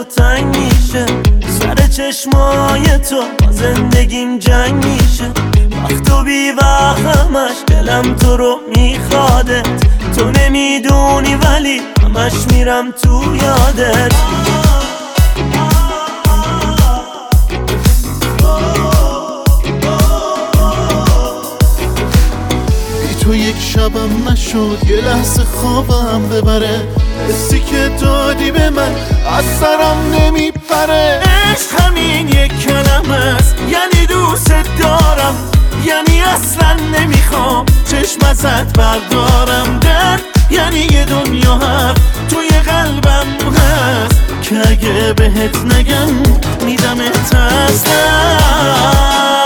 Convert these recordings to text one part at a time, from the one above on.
تو تنگ میشه، سر چشمای تو با زندگیم جنگ میشه. وقت و بی وقتمش دلم تو رو میخواده، تو نمیدونی ولی همش میرم تو یادت. تو یک شبم نشد یه لحظه خوابم ببره، حسی که دادی به من از سرم نمیپره. عشق همین یک کلمه است، یعنی دوست دارم، یعنی اصلا نمیخوام چشم ازت بردارم. درد یعنی یه دنیا حرف توی قلبم هست که اگه بهت نگم میدمت از دست.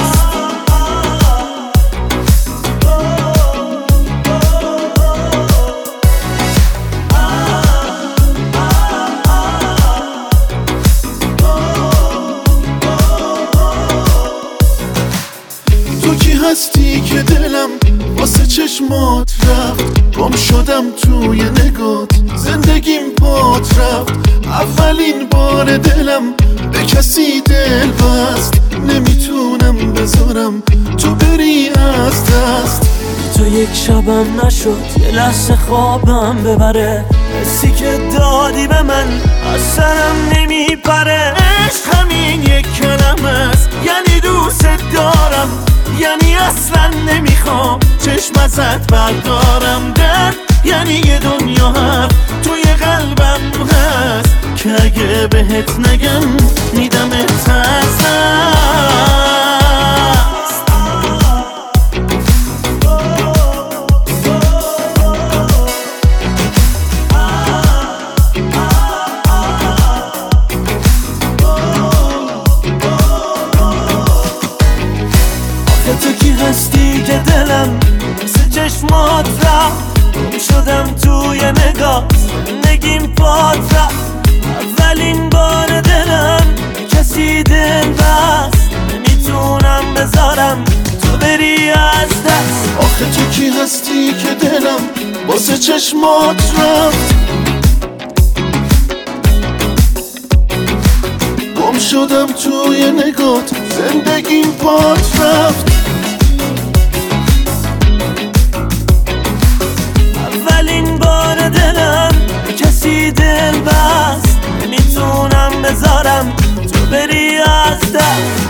هستی که دلم واسه چشمات رفت، گم شدم توی نگات، زندگیم پات رفت. اولین بار دلم به کسی دل بست، نمیتونم بذارم تو بری از دست. تو یک شبم نشد یه لحظه خوابم ببره، حسی که دادی به من از سرم نمیپره. عشق همین یک کلمه است، یعنی دوست دارم، یعنی اصلا نمیخوام چشم ازت بردارم. درد یعنی یه دنیا حرف توی قلبم هست که اگه بهت نگم میدمت از دست. تو کی هستی که دلم مثل چشمات رفت، گم شدم توی نگاه، زندگیم پات رفت. اولین بار دلم کسی دل بست، نمیتونم بذارم تو بری از دست. آخه تو کی هستی که دلم واسه چشمات رفت، گم شدم توی نگات، زندگیم پات رفت. اولین بار دلم کسی دل بست، نمیتونم بذارم تو بری از دست.